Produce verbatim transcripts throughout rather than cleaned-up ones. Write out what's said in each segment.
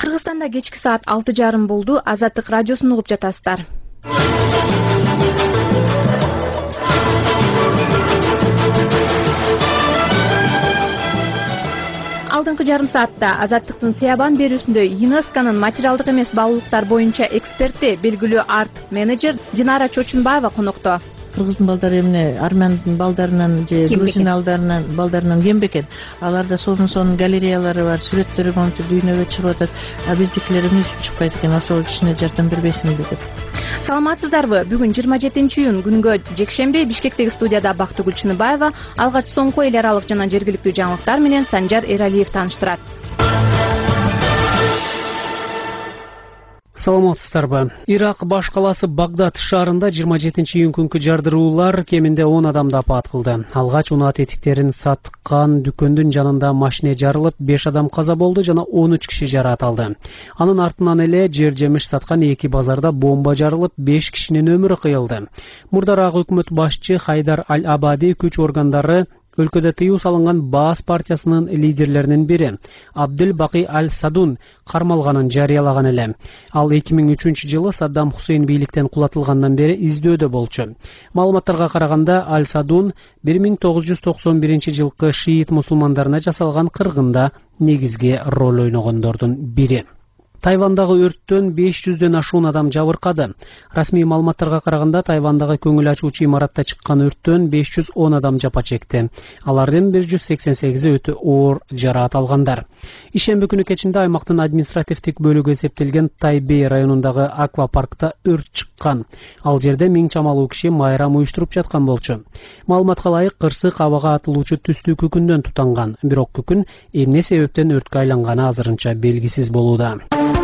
Кыргызстанда кечки саат алты жарым болду. Азаттык радиосун угуп жатасыздар. Алдыңкы жарым саатта Азаттыктын Сыябан берүүсүндө ЮНЕСКОнун материалдык эмес баалуулуктар боюнча эксперти, белгилүү арт менеджер Динара Чочунбаева конокто. Кыргыздын балдары эмне армяндын балдарынан же грузин балдарынан балдарынан кем бекен. Аларда сонун сонун галереялары бар, сүрөттөрү монтип дүйнөгө чыгып атат. А биздикилер эмне үчүн чыкпайт экен? Ошого кичине жардам бербейсиңби деп. Саламатсыздарбы? Бүгүн жыйырма жетинчи июнь күнгө жекшемби Бишкектеги студияда Бактыгүл Чыныбаева алгач соңку эл аралык жана жергиликтүү жаңылыктар менен Санжар Эралиев тааныштырат. Саламатсыздарбы? Ирак баш калаасы Багдад шаарында жыйырма жетинчи июнь күнкү жардыруулар кеминде он адамды апаат кылды. Алгач унаа тетиктерин саткан дүкөндүн жанында машине жарылып, беш адам каза болду жана он үч киши жараат алды. Анын артынан эле жер жемиш саткан эки базарда бомба жарылып, беш кишинин өмүрү кыйылды. Мурдараак өкмөт башчы Хайдар Аль-Абади күч органдары өлкөдө тыюу салынган Баас партиясынын лидерлеринин бири Абдул Баки Аль-Садун кармалганын жарыялаган эле. Ал эки миң үчүнчү жылы Саддам Хусейн бийликтен кулатылгандан бери издөөдө болчу. Маалыматтарга караганда Аль-Садун бир миң тогуз жүз токсон биринчи жылкы шиит мусулмандарына жасалган кыргында негизги роль ойногондордун бири. Тайвандагы өрттөн беш жүздөн ашуун адам жабыркады. Расмий маалыматтарга караганда Тайвандагы көңүл ачуучу имаратта чыккан өрттөн беш жүз он адам жапа чекти. Алардын бир жүз сексен сегизи өтө оор жараат алгандар. Ишемби күнү кечинде аймактын административдик бөлүгү эсептелген Тайбэй районундагы аквапаркта өрт чыккан. Ал жерде миң чамалуу киши майрам уюштуруп жаткан болчу. Маалыматка ылайык, кырсык абага атылуучу түстүү күкүндөн тутанган. Бирок күкүн эмне себептен өрткө айланганы азырынча белгисиз болууда.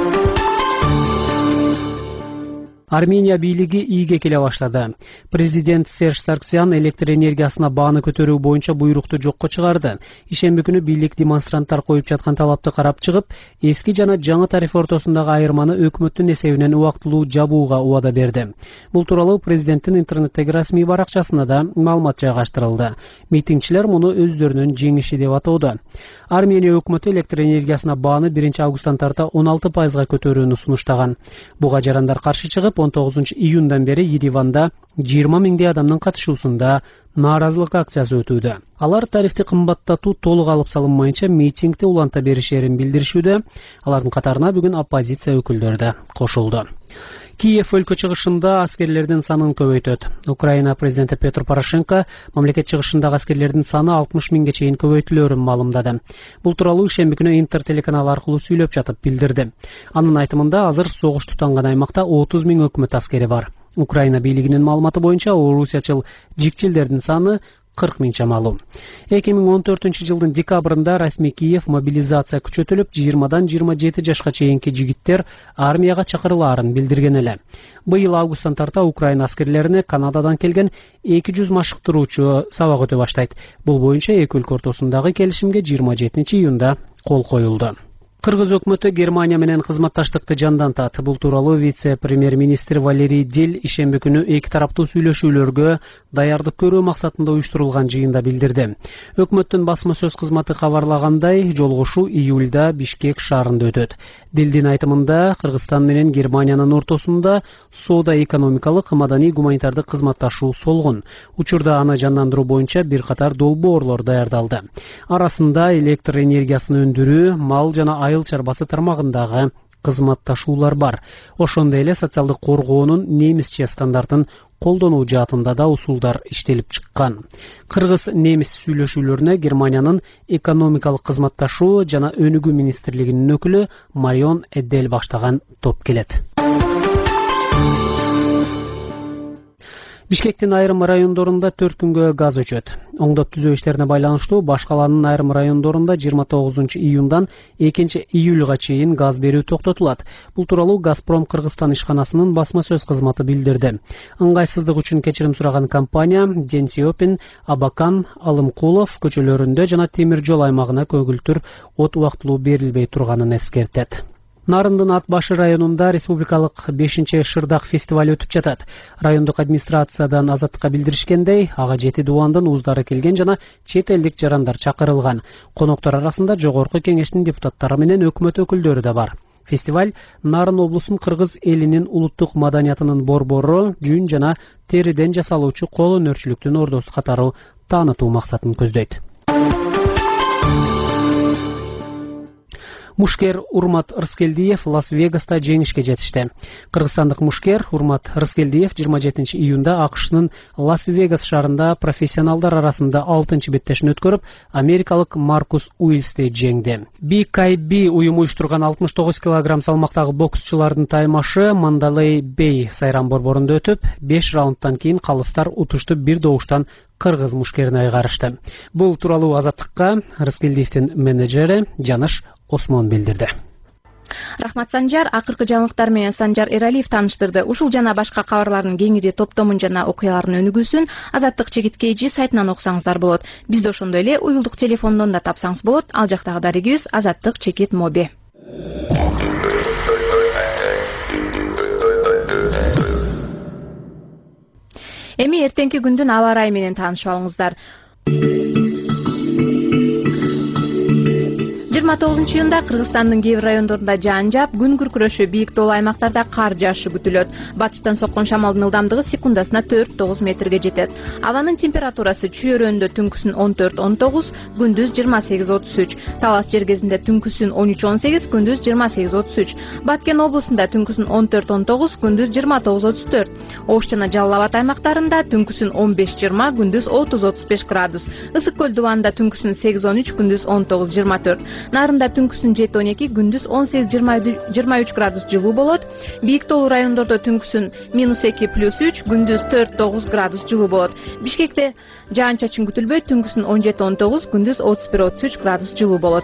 Армения бийлиги ийге келе баштады. Президент Серж Сарксян электр энергиясына бааны көтөрүү боюнча буйрукту жокко чыгарды. Ишемби күнү бийлик демонстранттар коюп жаткан талапты карап чыгып, эски жана жаңы тариф ортосундагы айырманы өкмөттүн эсебинен убактылуу жабууга убада берди. Бул тууралуу президенттин интернеттеги расмий баракчасына да маалымат жайгаштырылды. Митингчилер муну өздөрүнүн жеңиши деп атоодо. Армения өкмөтү электр энергиясына бааны биринчи августтан тарта он алты пайызга көтөрүүнү сунуштаган. Буга жарандар каршы чыгып, он тогузунчу июндан бери Ереванда жыйырма миңдей адамдын катышуусунда нааразылык акциясы өтүүдө. Алар тарифти кымбаттатуу толук алып салынмайынча митингди уланта беришерин билдиришүүдө. Алардын катарына бүгүн оппозиция өкүлдөрү да кошулду. Киев өлкө чыгышында аскерлердин санын көбөйтөт. Украина президенти Петр Порошенко мамлекет чыгышындагы аскерлердин саны алтымыш миңге чейин көбөйтүлөрүн маалымдады. Бул тууралуу ишемби күнү Интер телеканалы аркылуу сүйлөп жатып билдирди. Анын айтымында азыр согуш тутанган аймакта отуз миң өкмөт аскери бар. Украина бийлигинин маалыматы боюнча орусиячыл жикчилдердин саны кырк миң чамалуу. эки миң он төртүнчү жылдын декабрында расмий Киев мобилизация күчөтүлүп, жыйырмадан жыйырма жети жашка чейинки жигиттер армияга чакырылаарын билдирген эле. Быйыл августтан тарта Украина аскерлерине Канададан келген эки жүз машыктыруучу сабак өтө баштайт. Бул боюнча эки өлкө ортосундагы келишимге жыйырма жетинчи июнда кол коюлду. Кыргыз өкмөтү Германия менен кызматташтыкты жандантат. Бул тууралуу вице-премьер-министр Валерий Диль ишемби күнү эки тараптуу сүйлөшүүлөргө даярдык көрүү максатында уюштурулган жыйында билдирди. Өкмөттүн басма сөз кызматы кабарлагандай, жолугушуу июлда Бишкек шаарында өтөт. Дилдин айтымында, Кыргызстан менен Германиянын ортосунда соода-экономикалык, маданий, гуманитардык кызматташуу солгун. Учурда аны жандандыруу боюнча бир катар долбоорлор даярдалды. Арасында электр энергиясын өндүрүү, мал жана айыл чарбасы тармагындагы кызматташуулар бар. Ошондой эле социалдык коргоонун немисче стандартын колдонуу жаатында да усулдар иштелип чыккан. Кыргыз-немис сүйлөшүүлөрүнө Германиянын экономикалык кызматташуу жана өнүгүү министрлигинин өкүлү Марион Эддел баштаган топ келет. Бишкектин айрым райондорунда төрт күнгө газ өчөт. Оңдоп түзөө иштерине байланыштуу баш калаанын айрым райондорунда жыйырма тогузунчу июндан экинчи июлга чейин газ берүү токтотулат. Бул тууралуу Газпром Кыргызстан ишканасынын басма сөз кызматы билдирди. Ыңгайсыздык үчүн кечирим сураган компания Денсиопин, Абакан, Алымкулов көчөлөрүндө жана темир жол аймагына көгүлтүр от убактылуу берилбей турганын эскертет. Нарындын Ат башы районунда республикалык бешинчи Шырдак фестиваль өтүп жатат. Райондук администрациядан Азаттыкка билдиришкендей, ага жети дубандын уздары келген жана чет элдик жарандар чакырылган. Коноктор арасында жогорку кеңештин депутаттары менен өкмөт өкүлдөрү да бар. Фестиваль Нарын облусунун кыргыз элинин улуттук маданиятынын борбору, жүн жана териден жасалуучу кол өнөрчүлүктүн ордосу катары таанытуу максатын көздөйт. Мушкер Урмат Рыскелдиев Лас-Вегаста жеңишке жетишти. Кыргызстандык мушкер Урмат Рыскелдиев жыйырма жетинчи июнда АКШнын Лас-Вегас шаарында профессионалдар арасында алтынчы беттешин өткөрүп, америкалык Маркус Уилсти жеңди. би кей би уюму уюштурган алтымыш тогуз килограмм салмактагы боксчулардын таймашы Мандалей Бей сайран борборунда өтүп, беш раундтан кийин калыстар утушту бир добуштан кыргыз мушкерине айгарышты. Бул тууралуу Азаттыкка Рыскелдиевдин менеджери Жаныш Осмон билдирди. Рахмат Санжар. Акыркы жаңылыктар менен Санжар Эралиев тааныштырды. Ушул жана башка кабарлардын кеңири топтомун жана окуялардын өнүгүүсүн Азаттык чекит kg сайтынан окусаңыздар болот. Бизди ошондой эле уюлдук телефондон да тапсаңыз болот. Ал жактагы дарегибиз Азаттык чекит моби. Эми эртеңки күндүн аба ырайы менен таанышып алыңыздар. жыйырма тогузунчу июнда Кыргызстандын кээ бир райондорунда жаан жаап, күн күркүрөшү, бийик тоолуу аймактарда кар жаашы күтүлөт. Батыштан соккон шамалдын ылдамдыгы секундасына төрт тогуз метрге жетет. Абанын температурасы чүйөрөндө түнкүсүн он төрт он тогуз, күндүз жыйырма сегиз отуз үч. Талас жергесинде түнкүсүн он үч он сегиз, күндүз жыйырма сегиз отуз үч. Баткен облусунда түнкүсүн он төрт он тогуз, күндүз жыйырма тогуз отуз төрт. Ош жана Жалал Абад аймактарында түнкүсүн он беш жыйырма, күндүз отуз отуз беш градус. Ысык көл дубанында түнкүсүн сегиз он үч, күндүз он тогуз жыйырма төрт. Нарында түнкүсүн жети он эки, күндүз он сегиз жыйырма үч градус жылуу болот. Бийик тоолуу райондордо түнкүсүн минус эки плюс үч, күндүз төрт тогуз градус жылуу болот. Бишкекте жаан чачын күтүлбөйт, түнкүсүн он жети он тогуз, күндүз отуз бир отуз үч градус жылуу болот.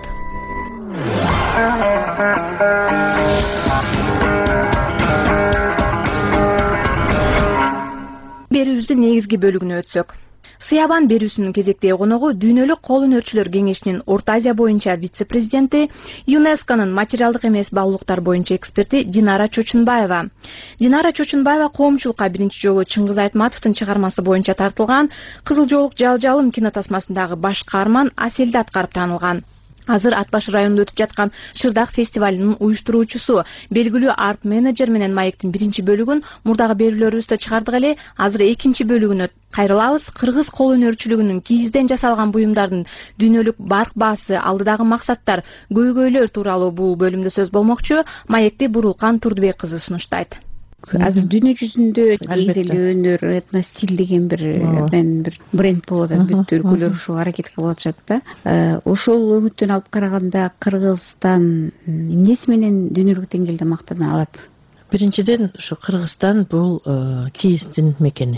Берүүбүздүн негизги бөлүгүнө өтсөк. Сыябан берүүсүнүн кезектеги коногу Дүйнөлүк кол өнөрчүлөр кеңешинин Орто Азия боюнча вице-президенти, ЮНЕСКОнун материалдык эмес баалуулуктар боюнча эксперти Динара Чочунбаева. Динара Чочунбаева коомчулукка биринчи жолу Чыңгыз Айтматовдун чыгармасы боюнча тартылган Кызыл жоолук Жалжалым кинотасмасындагы баш каарман Аселди аткарып таанылган. Азыр Ат башы районунда өтүп жаткан Шырдак фестивалынын уюштуруучусу, белгилүү арт менеджер менен маектин биринчи бөлүгүн мурдагы берүүлөрүбүздө чыгардык эле. Азыр экинчи бөлүгүнө кайрылабыз. Кыргыз кол өнөрчүлүгүнүн кийизден жасалган буюмдардын дүйнөлүк барк баасы, алдыдагы максаттар, көйгөйлөр тууралуу бул бөлүмдө сөз болмокчу. Маекти Бурулкан Турдубек кызы сунуштайт. Азыр дүйнө жүзүндө кийиз эле өнөр, этностиль деген бир бир бренд болуп атат. Бүт өлкөлөр ушуга аракет кылып атышат да. Ошол үмүттөн алып караганда Кыргызстан эмнеси менен дүйнөлүк деңгээлде мактана алат? Биринчиден, ушу Кыргызстан бул кийиздин мекени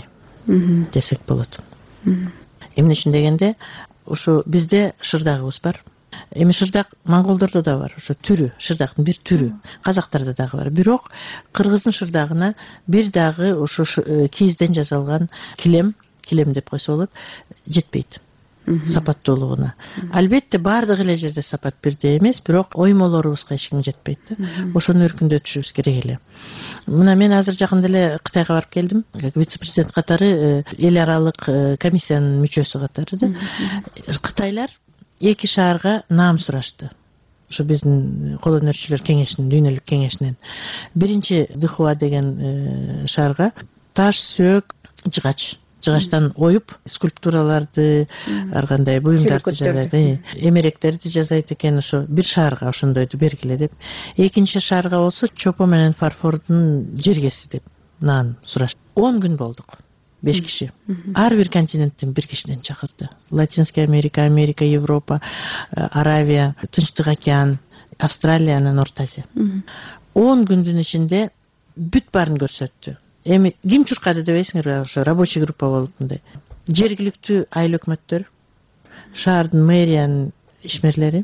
десек болот. Эмне үчүн дегенде, ушу бизде шырдагыбыз бар. Эми шырдак монголдордо да бар, ошо түрү, шырдактын бир түрү, казактарда дагы бар. Бирок кыргыздын шырдагына бир дагы ошо кийизден жасалган килем, килем деп койсо болот, жетпейт. Сапаттуулугуна. Албетте баардык эле жерде сапат бирдей эмес, бирок оймолорубузга эч ким жетпейт да. Ошону өркүндөтүшүбүз керек эле. Мына мен азыр жакында эле Кытайга барып келдим, вице-президент катары, эл аралык комиссиянын мүчөсү катары да. Кытайлар эки шаарга наам сурашты. Ушу биздин кол өнөрчүлөр кеңешинин, дүйнөлүк кеңешинин. Биринчи Дыхуа деген шаарга таш, сөөк, жыгач, жыгачтан оюп скульптураларды, ар кандай буюмдарды жасайт, эмеректерди жасайт экен. Ошо бир шаарга ошондойду бергиле деп. Экинчи шаарга болсо чопо менен фарфордун жергеси деп наан сурашты. он күн болдук. беш киши. Ар бир континенттен бир кишиден чакырды. Латинская Америка, Америка, Европа, Аравия, Тынчтык океан, Австралиянын Орто Азия. он күндүн ичинде бүт баарын көрсөттү. Эми ким чуркады дебейсиңерби, ошо рабочий группа болуп мындай. Жергиликтүү айыл өкмөттөр, шаардын мэриянын ишмерлери,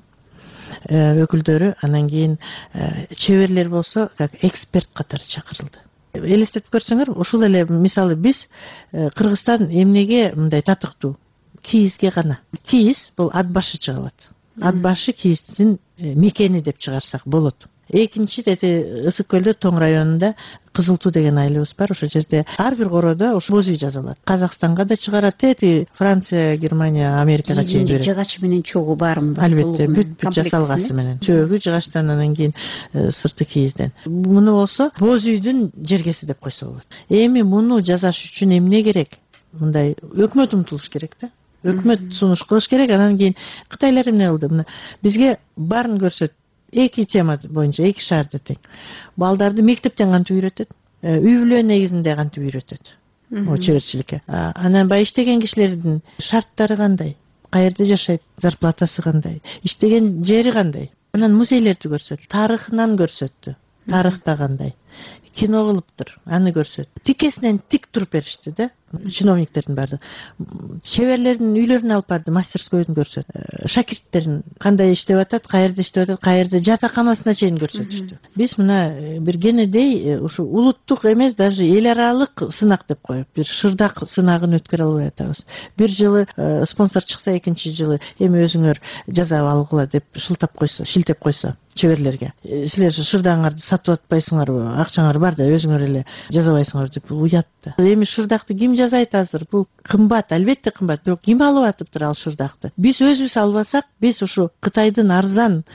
өкүлдөрү, анан кийин чеберлер болсо, как эксперт катары чакырылды. Элестетип көрсөңөр, ушул эле мисалы биз Кыргызстан эмнеге мындай татыктуу? Кийизге гана. Кийиз бул ат башы чыгалат. Ат башы кийиздин мекени деп чыгарсак болот. экинчи тети Ысык көлдө Тоң районунда Кызыл Туу деген айылыбыз бар. Ошол жерде ар бир короодо ошо боз үй жасалат. Казакстанга да чыгарат, тети Франция, Германия, Америкага чейин берет. Жыгач менен чогуу бармы? Албетте, бүт бүт жасалгасы менен. Сөөгү жыгачтан, анан кийин сырты кийизден. Муну болсо боз үйдүн жергеси деп койсо болот. Эми муну жасаш үчүн эмне керек? Мындай өкмөт умтулуш керек да. Өкмөт сунуш кылыш керек. Анан кийин кытайлар эмне кылды? Мына бизге баарын көрсөт. Эки тема боюнча, эки шаарда тең. Балдарды мектептен кантип үйрөтөт? Үй бүлө негизинде кантип үйрөтөт? О чеберчиликке. Анан баягы иштеген кишилердин шарттары кандай? Каерде жашайт? Зарплатасы кандай? Иштеген жери кандай? Анан музейлерди көрсөт, тарыхынан көрсөттү. Тарыхта кандай? Кино кылыптыр, аны көрсөт. Тикесинен тик туруп беришти да, чиновниктердин баары. Чеберлердин үйлөрүнө алып барды, мастерскойдун көрсөт. Шакирттерин кандай иштеп атат, каерде иштеп атат, каерде жатакамасына чейин көрсөтүштү. Биз мына бир кенедей ушу улуттук эмес, даже эл аралык сынак деп коюп, бир шырдак сынагын өткөрө албай атабыз. Бир жылы спонсор чыкса, экинчи жылы эми өзүңөр жасап алгыла деп шылтап койсо, шилтеп койсо чеберлерге. Силер шырдагыңарды сатып атпайсыңарбы? Акчаңар бар да өзүңөр эле жасабайсыңар деп уятты. Эми шырдакты ким жасайт азыр? Бул кымбат, албетте кымбат, бирок ким алып атыптыр ал шырдакты? Биз өзүбүз албасак, биз ушу Кытайдын арзан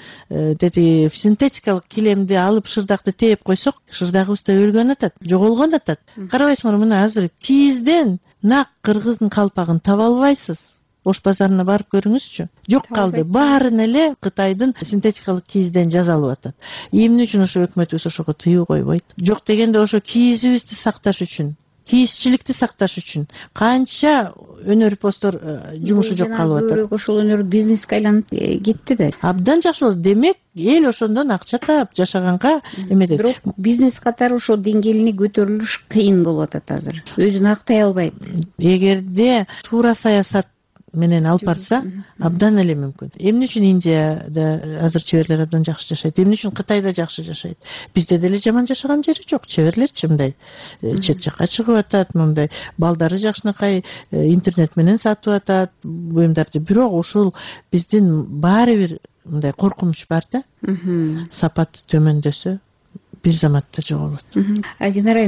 дети синтетикалык килемди алып шырдакты тээп койсок, шырдагыбыз да өлгөн атат, жоголгон атат. Карабайсыңар, мына азыр кийизден нак кыргыздын калпагын таба албайсыз. Ош базарына барып көрүңүзчү. Жок калды. Баарын эле Кытайдын синтетикалык кийизден жасалып атат. Эмне үчүн ошо өкмөтүбүз ошого тыюу койбойт? Жок дегенде ошо кийизибизди сакташ үчүн, кийизчиликти сакташ үчүн канча өнөр постор жумушу жок калып атат. Ошол өнөр бизнеске айланып кетти да. Абдан жакшы болду. Демек, эл ошондон акча таап жашаганга эметет. Бирок бизнес катары ошо деңгээлине көтөрүлүш кыйын болуп атат азыр. Өзүн актай албайт. Эгерде туура саясат менен алып барса, абдан эле мүмкүн. Эмне үчүн Индияда азыр чеберлер абдан жакшы жашайт? Эмне үчүн Кытайда жакшы жашайт? Бизде деле жаман жашаган жери жок. Чеберлерчи мындай чет жакка чыгып атат, мындай балдары жакшынакай интернет менен сатып атат буюмдарды. Бирок ушул биздин баары бир мындай коркунуч бар да. Сапат төмөндөсө бир заматта жоголот. Динара,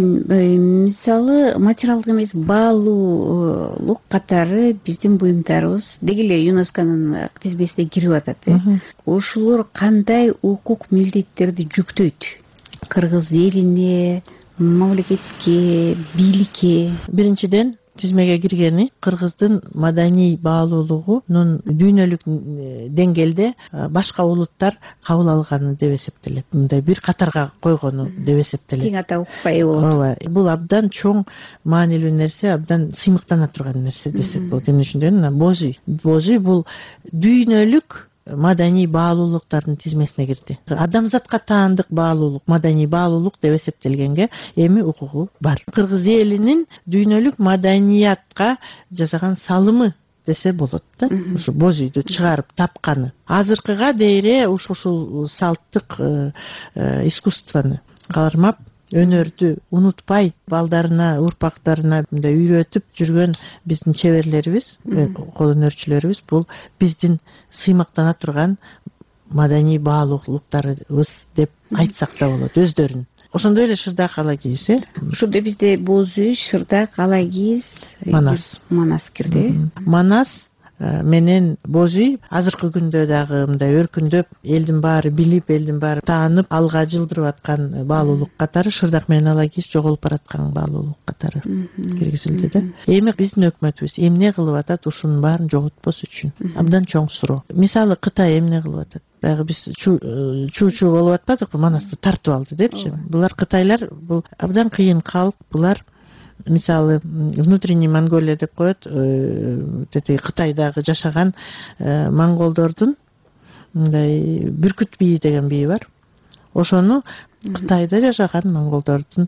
мисалы материалдык эмес баалуулук катары биздин буюмдарыбыз деги эле ЮНЕСКОнун тизмесине кирип атат. Ушулар кандай укук милдеттерди жүктөйт? Кыргыз элине, мамлекетке, бийликке? Биринчиден, тизмеге киргени кыргыздын маданий баалуулугунун дүйнөлүк деңгээлде башка улуттар кабыл алганы деп эсептелет. Мындай бир катарга койгону деп эсептелет. Тең ата укукка ээ болот. Ооба, бул абдан чоң маанилүү нерсе, абдан сыймыктана турган нерсе десек болот. Эмне үчүн дегенде, боз үй. Боз үй бул дүйнөлүк маданий баалуулуктардын тизмесине кирди. Адамзатка таандык баалуулук, маданий баалуулук деп эсептелгенге эми укугу бар. Кыргыз элинин дүйнөлүк маданиятка жасаган салымы десе болот да. Ушу боз үйдү чыгарып тапканы. Азыркыга дейре ушул салттык искусствону кармап, өнөрдү унутпай, балдарына, урпактарына мындай үйрөтүп жүргөн биздин чеберлерибиз, кол өнөрчүлөрүбүз бул биздин сыймыктана турган маданий баалуулуктарыбыз деп айтсак да болот өздөрүн. Ошондой эле шырдак ала кийиз, э? Ошондо бизде боз үй, шырдак, ала кийиз, манас. Манас кирди. Манас менен боз үй азыркы күндө дагы мындай өркүндөп, элдин баары билип, элдин баары таанып, алга жылдырып аткан баалуулук катары шырдак менен ала кийиз жоголуп бараткан баалуулук катары киргизилди да. Эми биздин өкмөтүбүз эмне кылып атат ушунун баарын жоготпос үчүн? Абдан чоң суроо. Мисалы Кытай эмне кылып атат? Баягы биз чуу-чуу болуп атпадыкпы? Манасты тартып алды депчи. Булар Кытайлар, бул абдан кыйын калк, булар мисалы внутренний Монголия деп коет, тети Кытайдагы жашаган монголдордун мындай бүркүт бийи деген бийи бар. Ошону Кытайда жашаган монголдордун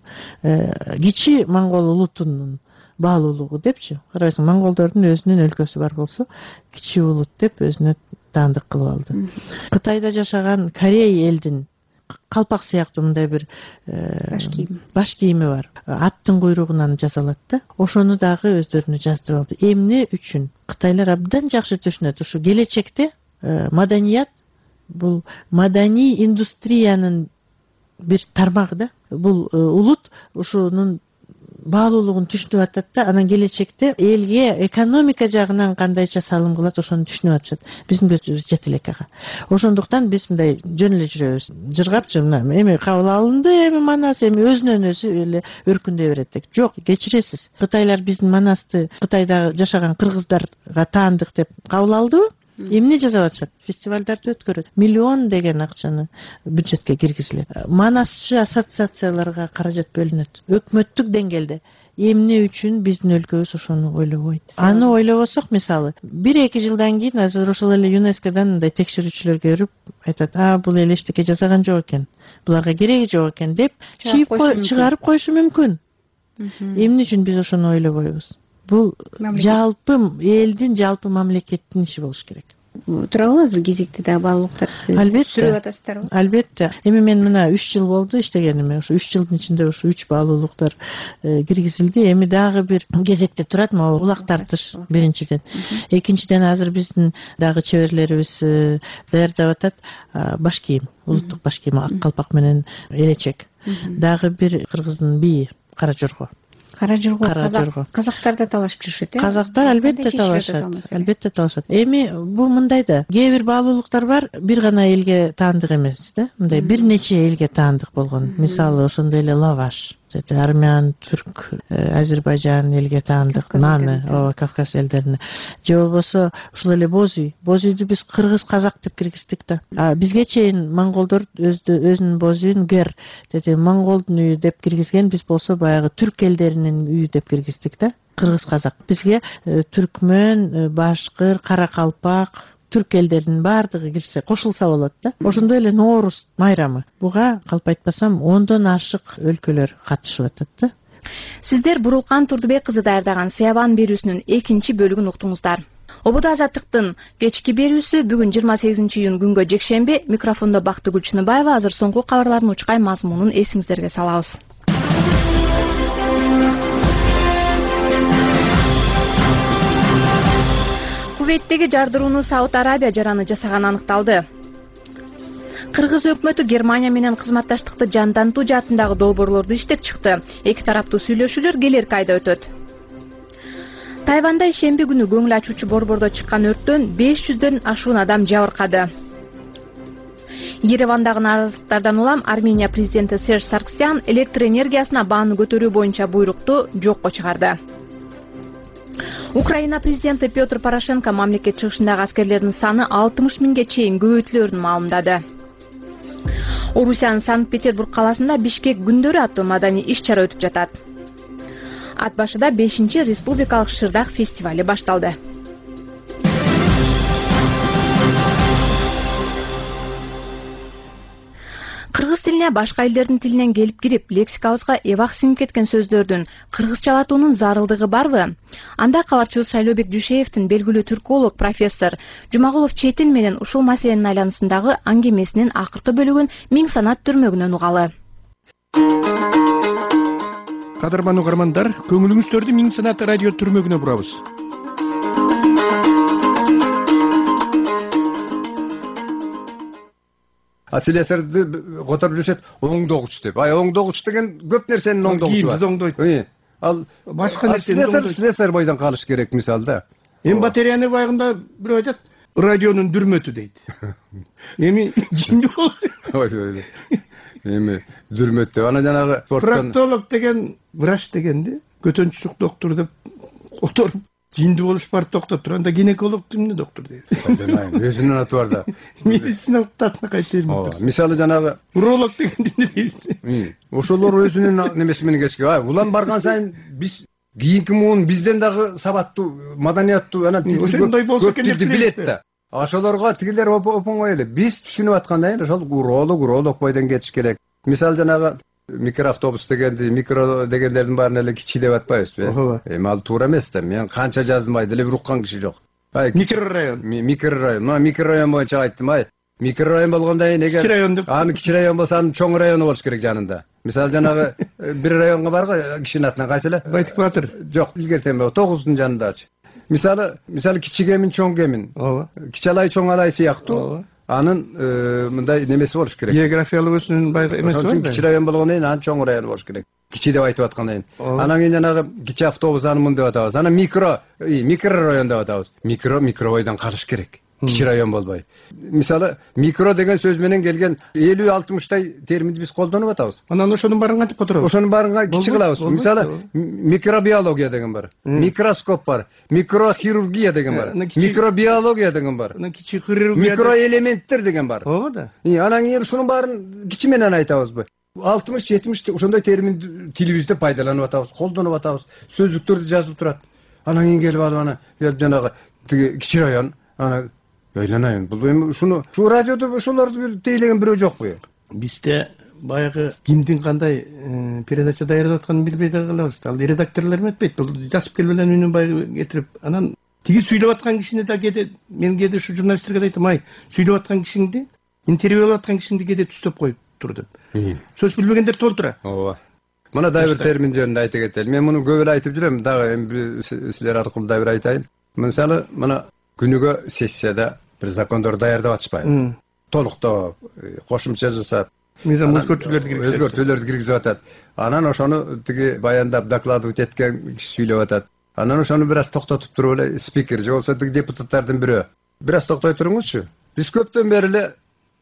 кичи монгол улутунун баалуулугу депчи. Карайсың, монголдордун өзүнүн өлкөсү бар болсо, кичи улут деп өзүнө таандык кылып алды. Кытайда жашаган Корей элдин калпак сыяктуу мындай бир баш кийими баш кийими бар. Аттын куйругунан жасалат да. Ошону дагы өздөрүнө жаздырып алды. Эмне үчүн? Кытайлар абдан жакшы түшүнөт, ушу келечекте маданият бул маданий индустриянын бир тармагы да. Бул улут ушунун баалуулугун түшүнүп атат да, анан келечекте элге экономика жагынан кандайча салым кылат ошону түшүнүп атышат. Биздин көзүбүз жете элек ага. Ошондуктан биз мындай жөн эле жүрөбүз. Жыргапчы мына эми кабыл алынды, эми Манас эми өзүнөн өзү эле өркүндөй берет деп. Жок, кечиресиз. Кытайлар биздин Манасты Кытайда жашаган кыргыздарга таандык деп кабыл алдыбы? Эмне жасап атышат? Фестивалдарды өткөрөт. Миллион деген акчаны бюджетке киргизилет. Манасчы ассоциацияларга каражат бөлүнөт. Өкмөттүк деңгээлде эмне үчүн биздин өлкөбүз ошону ойлобойт? Аны ойлобосок, мисалы, бир-эки жылдан кийин азыр ошол эле ЮНЕСКОдан мындай текшерүүчүлөр келип айтат: "А, бул эле эчтеке жасаган жок экен. Буларга кереги жок экен" деп чыгарып коюшу мүмкүн. Эмне үчүн биз ошону ойлобойбуз? Бул жалпы элдин, жалпы мамлекеттин иши болуш керек. Турабы азыр кезекте да баалуулуктарды сүрүп атасыздарбы? Албетте. Эми мен мына үч жыл болду иштегениме. Ошо үч жылдын ичинде ошо үч баалуулуктар киргизилди. Эми дагы бир кезекте турат могу улак тартыш биринчиден. Экинчиден азыр биздин дагы чеберлерибиз даярдап атат баш кийим, улуттук баш кийим, ак калпак менен элечек. Дагы бир кыргыздын бийи Кара Жорго. Кара Жорго. Казактар да талашып жүрүшөт, э? Казактар албетте талашат. Албетте талашат. Эми бул мындай да, кээ бир баалуулуктар бар, бир гана элге таандык эмес да. Мындай бир нече элге таандык болгон. Мисалы, ошондой эле лаваш. Армян, түрк, Азербайжан элге таандык, наны, ооба, Кавказ элдерине. Же болбосо ушул эле боз үй. Боз үйдү биз кыргыз казак деп киргиздик да. А бизге чейин монголдор өзүнүн боз үйүн гер, деди, монголдун үйү деп киргизген, биз болсо баягы түрк элдеринин үйү деп киргиздик да. Кыргыз казак. Бизге түркмөн, башкыр, каракалпак, түрк элдеринин баардыгы кирсе, кошулса болот да. Ошондой эле Нооруз майрамы. Буга калп айтпасам ондон ашык өлкөлөр катышып атат да. Сиздер Бурулкан Турдубек кызы даярдаган Сыябан берүүсүнүн экинчи бөлүгүн уктуңуздар. Ободо Азаттыктын кечки берүүсү бүгүн жыйырма сегизинчи июнь күнгө жекшемби. Микрофондо Бактыгүл Чыныбаева. Азыр соңку кабарлардын учкай мазмунун эсиңиздерге салабыз. Кувейттеги жардырууну Сауд Арабия жараны жасаганы аныкталды. Кыргыз өкмөтү Германия менен кызматташтыкты жандантуу жаатындагы долбоорлорду иштеп чыкты. Эки тараптуу сүйлөшүүлөр келерки айда өтөт. Тайванда ишемби күнү көңүл ачуучу борбордо чыккан өрттөн беш жүздөн ашуун адам жабыркады. Еревандагы нааразылыктардан улам Армения президенти Серж Сарксян электр энергиясына бааны көтөрүү боюнча буйрукту жокко чыгарды. Украина президенти Петр Порошенко мамлекет чыгышындагы аскерлердин саны алтымыш миңге чейин көбөйтүлөрүн маалымдады. Орусиянын Санкт-Петербург каласында Бишкек күндөрү аттуу маданий иш-чара өтүп жатат. Ат башыда бешинчи республикалык шырдак фестивали башталды. Кыргыз тилине башка элдердин тилинен келип кирип, лексикабызга эбак сиңип кеткен сөздөрдүн кыргызчалатуунун зарылдыгы барбы? Анда кабарчыбыз Шайлообек Дүйшеевдин белгилүү түрколог профессор Жумагулов Четин менен ушул маселенин айланысындагы аңгемесинин акыркы бөлүгүн Миң санат түрмөгүнөн угалы. Кадырман угармандар, көңүлүңүздөрдү Миң санат радио түрмөгүнө бурабыз. Аселесерди которуп жүрүшөт, оңдогуч деп. Ай, оңдогуч деген көп нерсенин оңдогучу бар. Оңдойт. Ал башка нерсени оңдойт. Слесарь бойдон калыш керек мисалда. Эми батареяны байгында бирөө айтат, радионун дүрмөтү дейт. Эми жинди болот. Ой, эми дүрмөт деп. Ана жанагы спорттон проктолог деген, врач дегенди, көтөнчүлүк доктор деп которуп жинди болуш бар токтоп турганда гинеколог эмне доктор дейт. Өзүнүн аты бар да. Медицина татына кайтырмын. Мисалы жанагы уролог дегенди эмне дейсиз? Ошолор өзүнүн немеси менен кечке. Ай, улам барган сайын биз кийинки муун бизден дагы сабаттуу, маданияттуу, анан ошондой болсо керек билет да. Ошолорго тигилер опоңой эле. Биз түшүнүп аткандай, ошол уролог, уролог бойдон кетиш керек. Мисалы жанагы микроавтобус дегенди, микро дегендердин баарын эле кичи деп атпайбызбы? Эми ал туура эмес да. Мен канча жаздым, ай, деле бир уккан киши жок. Ай, микрорайон. Микрорайон. Мына микрорайон боюнча айттым, ай. Микрорайон болгондо эге кичи район деп. Аны кичи район болсо, анын чоң району болуш керек жанында. Мисалы жанагы бир районго барго, кишинин атынан кайсы эле? Байтык Батыр. Жок, илгертен тогуздун жанындачы. Мисалы, мисалы кичи кемин, чоң кемин. Ооба. Кичи алай, чоң алай сыяктуу. анын мындай немеси болуш керек. Географиялык өзүнүн баягы эмеси бар. Ошон үчүн кичи район болгондон кийин анын чоң району болуш керек. Кичи деп айтып аткандан кийин. Анан кийин жанагы кичи автобус анын деп атабыз. Анан микро, микро район деп атабыз. Микро микробойдон калыш керек. Кичи район болбой. Мисалы, микро деген сөз менен келген элүү алтымыштай терминди биз колдонуп атабыз. Анан ошонун баарын кантип которобуз? Ошонун баарын кичи кылабыз. Мисалы, микробиология деген бар. Микроскоп бар. Микрохирургия деген бар. Микробиология деген бар. Кичи хирургия. Микроэлементтер деген бар. Ооба да. Анан кийин ушунун баарын кичи менен айтабызбы? алтымыш жетимиш ошондой термин тилибизде пайдаланып атабыз, колдонуп атабыз. Сөздүктөрдө жазылып турат. Анан кийин келип алып ана жанагы тиги кичи район ана ойлонайын. Бул эми ушуну ушу радиодо ошолорду тейлеген бирөө жокпу? Бизде баягы кимдин кандай передача даярдап атканын билбей да калабыз. Ал редакторлор эметпейт. Бул жазып келип эле үнүн баягы кетирип, анан тиги сүйлөп аткан кишини да кээде мен кээде ушу журналисттерге да айтам, ай, сүйлөп аткан кишиңди, интервью алып аткан кишиңди кээде түзөп коюп тур деп. Сөз билбегендер толтура. Ооба. Мына да бир термин жөнүндө айта кетели. Мен муну көп эле айтып жүрөм, дагы эми силер аркылуу да бир айтайын. Мисалы, мына күнүгө сессияда бир закондор даярдап атышпайбы? Толуктоо, кошумча жасап, мыйзам өзгөртүүлөрдү киргизип өзгөртүүлөрдү киргизип атат. Анан ошону тиги баяндап докладывать эткен киши сүйлөп атат. Анан ошону бир аз токтотуп туруп эле спикер же болсо тиги депутаттардын бирөө бир аз токтой туруңузчу. Биз көптөн бери эле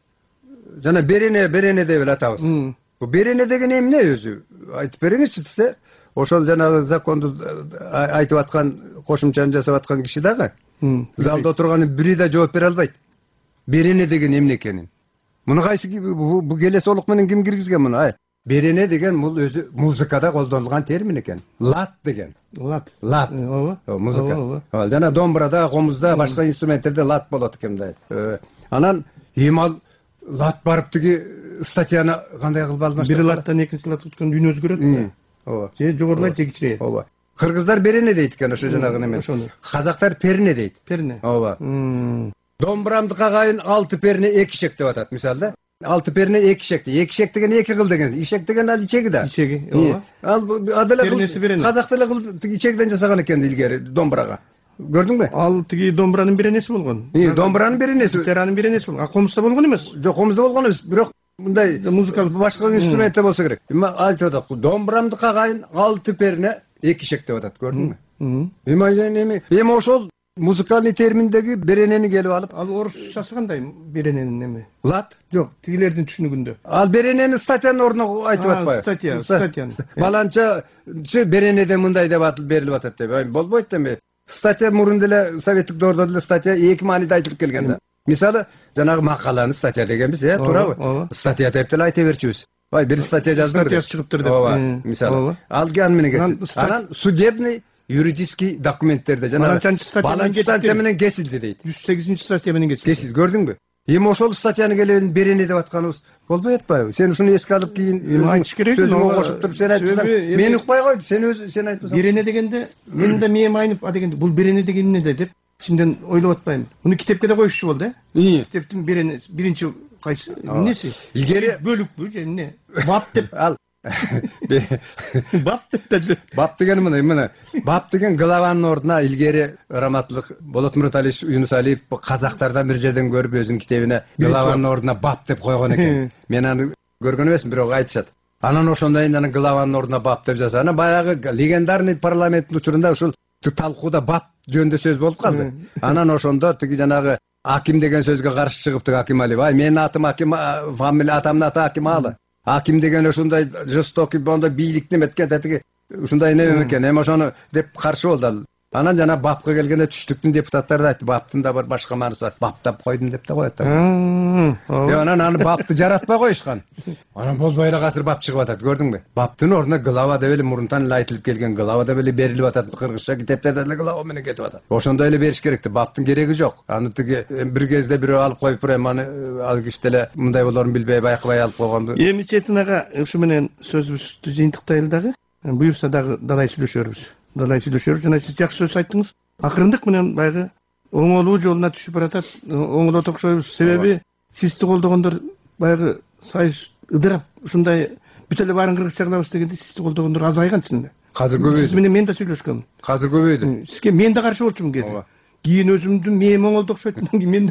жана берене берене деп эле атабыз. Бу берене деген эмне өзү? Айтып бериңизчи десе, ошол жанагы законду айтып аткан, кошумчаны жасап аткан киши дагы залда отурган бири да жооп бере албайт. Берене деген эмне экенин. Муну кайсы бу келе солук менен ким киргизген муну? Ай, берене деген бул өзү музыкада колдонулган термин экен. Лат деген. Лат. Лат. Ооба. Музыка. Жана домбурада, комузда, башка инструменттерде лат болот экен да. Анан эмал лат барып тиги статьяны кандай кылып алмаштыр? Бир латтан экинчи лат өткөн дүйнө өзгөрөт. Ооба. Же жогорулайт, же кичирейт. Ооба. Кыргыздар берене дейт экен ошо жанагы неме. Казактар перне дейт. Перне. Ооба. Домбурамды кагайын алты перне эки шек деп атат, мисалы да. Алты перне эки шекти. Эки шек деген эки кыл деген. Ишек деген ал ичеги да. Ичеги, ооба. Ал адала кыл. Казак деле кыл тиги ичегиден жасаган экен илгери домбурага. Көрдүңбү? Ал тиги домбуранын беренеси болгон. Домбуранын беренеси. Теранын беренеси болгон. А комузда болгон эмес. Жок, комузда болгон эмес. Бирок мындай музыкалык башка инструментте болсо керек. Эми айтып атат, домбурамды кагайын алты перне эки шек деп атат, көрдүңбү? Эми эми эми ошол музыкальный терминдеги беренени келип алып, ал орусчасы кандай берененин эми? Лат? Жок, тигилердин түшүнүгүндө. Ал беренени статьянын ордуна айтып атпайбы? Статья, статьяны. Баланча беренеде мындай деп атып берилип атат деп. Болбойт эми. Статья мурун деле советтик доордо деле статья эки мааниде айтылып келген да. Мисалы, жанагы макаланы статья дегенбиз, э, туурабы? Статья деп деле айта берчүбүз. Ай, бир статья жаздым. Статьясы чыгыптыр деп. Ооба, мисалы. Ал ган менен кетти. Анан судебный юридический документтерде жанагы баланча статья менен кесилди дейт. жүз сегизинчи статья менен кесилди. Кесилди, көрдүңбү? Эми ошол статьяны келен берене деп атканыбыз болбой атпайбы? Сен ушуну эске алып кийин айтыш керек. Сөзүмө кошуп туруп сен айтсаң, мен укпай койду, сен өзү сен айтпасаң. Берене дегенде мен да мээм айнып, а дегенде бул берене деген эмне деп ичимден ойлоп атпайм. Муну китепке да коюшчу болду, э? Китептин беренеси, биринчи кайсы эмнеси? Илгери бөлүкпү же эмне? Бап деп ал бап деп да жүрөт. Бап деген мына, мына бап деген главанын ордуна илгери раматтылык Болот Мурталиевич Юнусалиев казактардан бир жерден көрүп өзүнүн китебине главанын ордуна бап деп койгон экен. Мен аны көргөн эмесмин, бирок айтышат. Анан ошондон кийин анан главанын ордуна бап деп жаза. Анан баягы легендарный парламенттин учурунда ушул талкууда бап жөнүндө сөз болуп калды. Анан ошондо тиги жанагы Аким деген сөзгө каршы чыгыптык Аким Алиев. Ай, менин атым Аким, фамилия атамдын аты Аким Алы. Аким деген ошондой жестокий, мондай бийликти эметкен тетиги ушундай эме экен. Эми ошону деп каршы болду ал. Анан жана бапка келгенде түштүктүн депутаттары да айтты, баптын да бир башка мааниси бар. Баптап койдум деп да коет. Деп анан аны бапты жаратпай коюшкан. Анан болбой эле азыр бап чыгып атат, көрдүңбү? Баптын ордуна глава деп эле мурунтан эле айтылып келген, глава деп эле берилип атат. Кыргызча китептерде эле глава менен кетип атат. Ошондой эле бериш керекти. Баптын кереги жок. Аны тиги бир кезде бирөө алып коюп эми аны ал киши деле мындай болорун билбей байкабай алып койгонду. Эми Четин ага ушу менен сөзүбүздү жыйынтыктайлы дагы. Буюрса дагы далай сүйлөшөрбүз. Далай сүйлөшөрбүз. Жана сиз жакшы сөз айттыңыз. Акырындык менен байгы оңолуу жолуна түшүп баратат. Оңолот окшойбуз. Себеби сизди колдогондор байгы сайыс ыдырап ушундай бүт эле баарын кыргызча кылабыз дегенде сизди колдогондор азайган чынында. Азыр көбөйдү. Сиз менен мен да сүйлөшкөм. Азыр көбөйдү. Сизге мен да каршы болчумун кээде. Кийин өзүмдүн мээм оңолду окшойт. Мен да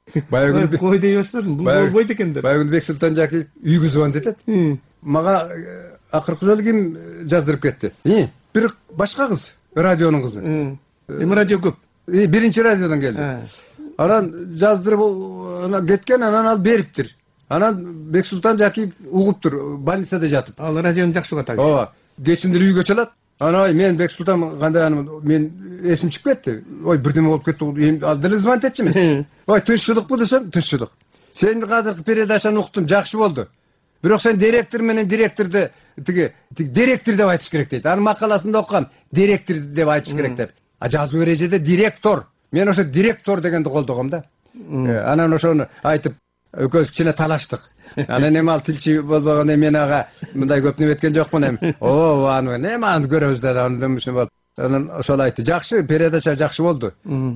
Баягы күнү кой дей баштадым. Бул болбойт экендер. Баягы күнү Бексултан Жакиев үйгө звонить этет. Мага акыркы жолу ким жаздырып кетти? Бир башка кыз, радионун кызы. Эми радио көп. Биринчи радиодон келди. Анан жаздырып анан кеткен, анан ал бериптир. Анан Бексултан Жакиев угуптур, больницада жатып. Ал радиону жакшы угат. Ооба. Кечинде үйгө чалат. Анан мен Бексултан кандай анан мен эсим чыгып кетти. Ой, бирдеме болуп кетти. Ал деле звонить этчи эмес. Ой, тынччылыкпы десем, тынччылык. Сен азыркы передачаны уктум, жакшы болду. Бирок сен директор менен директорду тиги директор деп айтыш керек дейт. Анын макаласында окугам, директор деп айтыш керек деп. А жазуу эрежеде директор. Мен ошо директор дегенди колдогом да. Анан ошону айтып экөөбүз кичине талаштык. Анан эми ал тилчи болбогон эми мен ага мындай көп неме эткен жокмун эми. О, аны эми аны көрөбүз да андан мүшүн болуп. Анан ошол айтты. Жакшы, передача жакшы болду.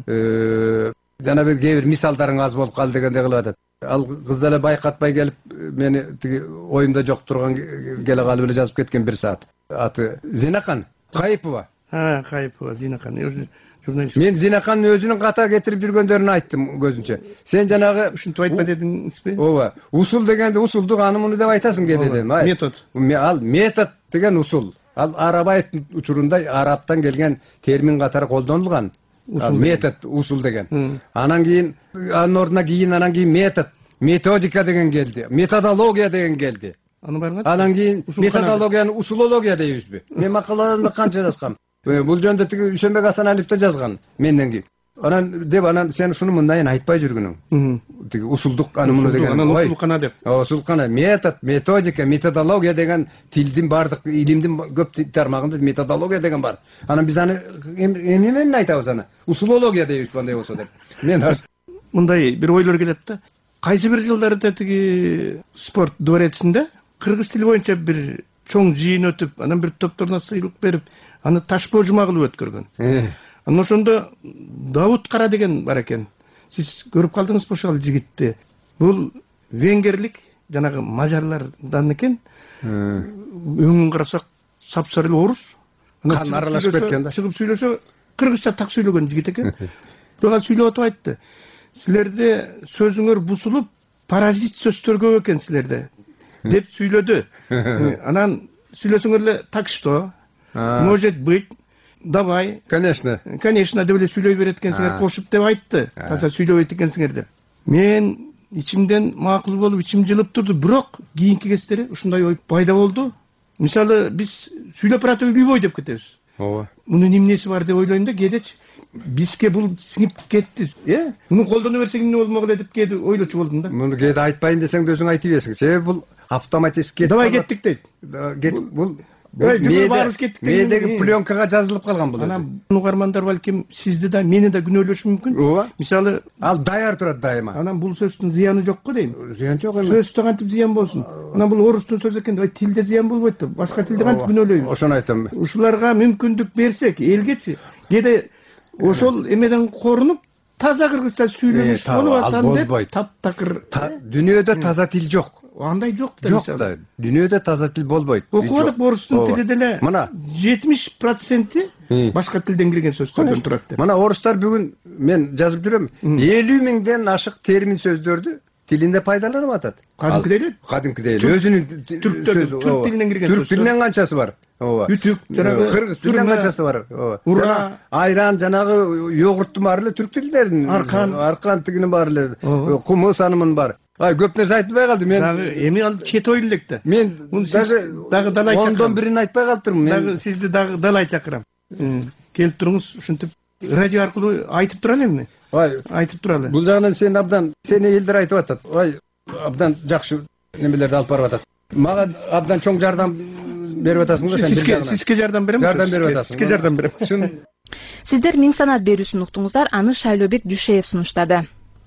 Э, жана бир кээ бир мисалдарың аз болуп калды дегендей кылып атат. Ал кыз деле байкатпай келип мени тиги оюмда жок турган келе калып эле жазып кеткен бир саат. Аты Зинакан Кайыпова. Ha, Kayıpova, Zinakan. Jurnalist. Men Zinakанын өзүнүн ката кетирип жүргөндөрүн айттым көзүнчө. Сен жанагы ушинтип айтпа дедиң испи? Ооба. Усул дегенде усулду аны муну деп айтасың ке дедим. Метод. Ал метод деген усул. Ал Арабаевдин учурунда араптан келген термин катары колдонулган. Ал метод, усул деген. Анан кийин анын ордуна кийин анан кийин метод, методика деген келди. Методология деген келди. Анан кийин методологияны усулология дейбизби? Мен макалаларымда канча жазгам. Бул жөнүндө тиги Үсөнбек Асаналиев да жазган менден кийин. Анан деп анан сен ушуну мындайын айтпай жүргүнүң. Тиги усулдук аны муну деген. Анан усулкана деп. Усулкана, метод, методика, методология деген тилдин бардык илимдин көп тармагында методология деген бар. Анан биз аны эмне менен айтабыз аны? Усулология дейбиз кандай болсо деп. Мен мындай бир ойлор келет да. Кайсы бир жылдарда тиги спорт дворецинде кыргыз тили боюнча бир чоң жыйын өтүп, анан бир топторуна сыйлык берип, аны ташпоо жума кылып өткөргөн. Анан ошондо Давут Кара деген бар экен. Сиз көрүп калдыңызбы ошол жигитти? Бул венгерлик, жанагы мажарлардан экен. Өңүн карасак, сапсары орус. Кан аралашып кеткен да. Чыгып сүйлөсө, кыргызча так сүйлөгөн жигит экен. Бирок ал сүйлөп атып айтты. Силерде сөзүңөр бусулуп, паразит сөздөр көп экен силерде деп сүйлөдү. Анан сүйлөсөңөр эле так что? Может быть, давай. Конечно. Конечно, деп эле сүйлөй берет экенсиңер, кошуп деп айтты. Таза сүйлөбөйт экенсиңер деп. Мен ичимден макул болуп, ичим жылып турду, бирок кийинки кездери ушундай ой пайда болду. Мисалы, биз сүйлөп баратып любой деп кетебиз. Ооба. Мунун эмнеси бар деп ойлойм да, кээдечи бизге бул сиңип кетти. Э? Муну колдоно берсең эмне болмок эле деп кээде ойлочу болдум да. Муну кээде айтпайын десең да өзүң айтып бересиң. Себеби бул автоматически давай кеттик дейт. Кет бул Медеги пленкага жазылып калган бул. Анан угармандар балким сизди да мени да күнөөлөшү мүмкүн. Ооба. Мисалы, ал даяр турат дайыма. Анан бул сөздүн зыяны жок го дейм. Зыян жок эми. Сөздө кантип зыян болсун? Анан бул орустун сөзү экен, тилде зыян болбойт да. Башка тилде кантип күнөөлөйбүз? Ошону айтам. Ушуларга мүмкүндүк берсек, элгечи, кээде ошол эмеден корунуп таза кыргызча сүйлөнүш болуп атат деп таптакыр. Дүйнөдө таза тил жок. Андай жок да. Жок да. Дүйнөдө таза тил болбойт. Окуйт орустун тили деле жетимиш проценти башка тилден кирген сөздөрдөн турат деп. Мына орустар бүгүн мен жазып жүрөм, элүү миңден ашык термин сөздөрдү тилинде пайдаланып атат. Кадимкидей эле? Кадимкидей эле. Өзүнүн сөзү. Түрк тилинен кирген сөз. Түрк тилинен канчасы бар? Ооба. Үтүк, жанагы кыргыз тилинен канчасы бар? Ооба. Ура, айран, жанагы йогурттун баары эле түрк тилдеринин. Аркан, аркан тигинин баары эле. Кумус анымын бар. Ай, көп нерсе айтпай калды мен. Дагы эми ал чет ойлу элек да. Мен дагы дагы далай чакырам. ондон бирин айтпай калыптырмын мен. Дагы сизди дагы далай чакырам. Келип туруңуз, ушинтип радио аркылуу айтып туралы эми. Ай, айтып туралы. Бул жагынан сен абдан, сени элдер айтып атат. Ай, абдан жакшы немелерди алып барып атат. Мага абдан чоң жардам берип атасың да сен бир жагынан. Сизге жардам берем. Жардам берип атасың. Сизге жардам берем. Чын. Сиздер миң санат берүүсүн уктуңуздар, аны Шайлообек Дүйшеев сунуштады.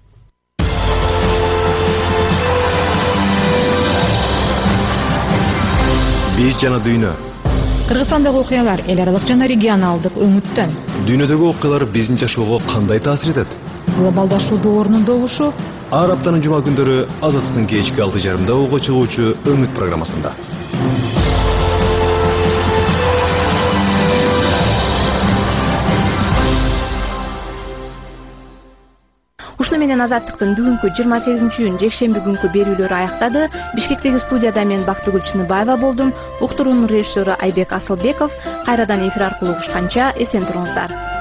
Биз жана дүйнө. Кыргызстандагы окуялар эл аралык жана регионалдык өңүттөн. Дүйнөдөгү окуялар биздин жашоого кандай таасир этет? Глобалдашуу доорунун добушу. Ар аптанын жума күндөрү Азаттыктын кечки алты жарымда ого чыгуучу Өңүт программасында. Ушуну менен Азаттыктын бүгүнкү жыйырма сегизинчи июнь жекшемби күнкү берүүлөрү аяктады. Бишкектеги студияда мен Бактыгүл Чыныбаева болдум. Уктуруунун режиссеру Айбек Асылбеков. Кайрадан эфир аркылуу угушканча эсен туруңуздар.